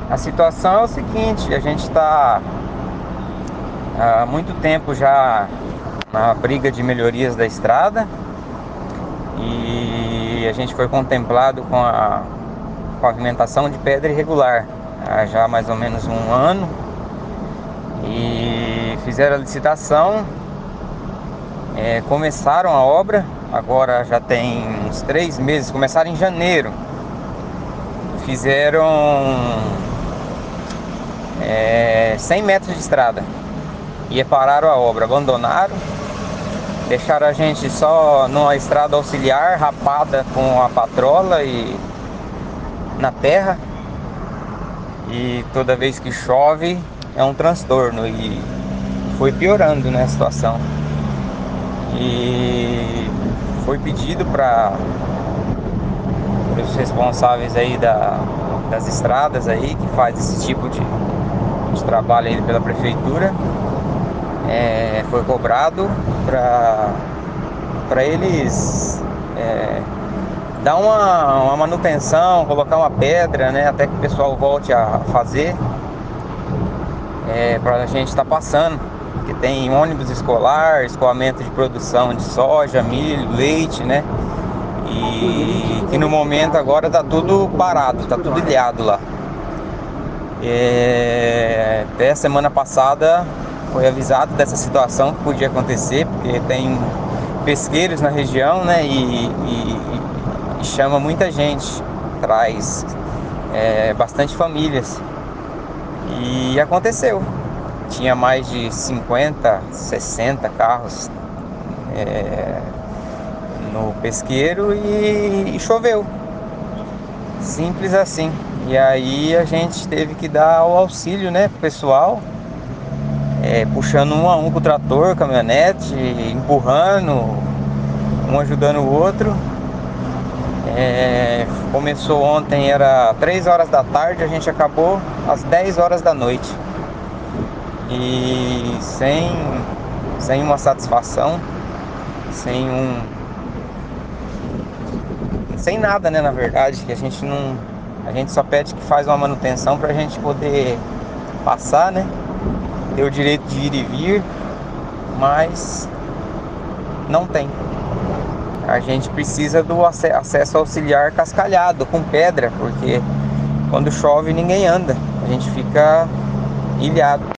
A situação é o seguinte: a gente está há muito tempo já na briga de melhorias da estrada e a gente foi contemplado com a pavimentação de pedra irregular há já mais ou menos um ano, e fizeram a licitação, começaram a obra. Agora já tem uns 3 meses, começaram em janeiro. Fizeram 100 metros de estrada e pararam a obra, abandonaram, deixaram a gente só numa estrada auxiliar, rapada com a patrola e na terra. E toda vez que chove é um transtorno, e foi piorando, né, a situação. E foi pedido para os responsáveis aí das estradas aí, que faz esse tipo de trabalho aí pela prefeitura, foi cobrado para eles dar uma manutenção, colocar uma pedra, né, até que o pessoal volte a fazer, para a gente estar passando, porque tem ônibus escolar, escoamento de produção de soja, milho, leite, né, e que no momento agora tá tudo parado, tá tudo ilhado lá. Até a semana passada foi avisado dessa situação que podia acontecer, porque tem pesqueiros na região, né, e chama muita gente, traz bastante famílias. E aconteceu. Tinha mais de 50, 60 carros no pesqueiro e choveu. Simples assim. E aí a gente teve que dar o auxílio, né, pro pessoal, puxando um a um com o trator, caminhonete, empurrando, um ajudando o outro. Começou ontem, era 3 horas da tarde, a gente acabou às 10 horas da noite. E sem uma satisfação, sem nada, né, na verdade, que a gente só pede que faz uma manutenção pra gente poder passar, né, ter o direito de ir e vir, mas não tem. A gente precisa do acesso auxiliar cascalhado, com pedra, porque quando chove ninguém anda, a gente fica ilhado.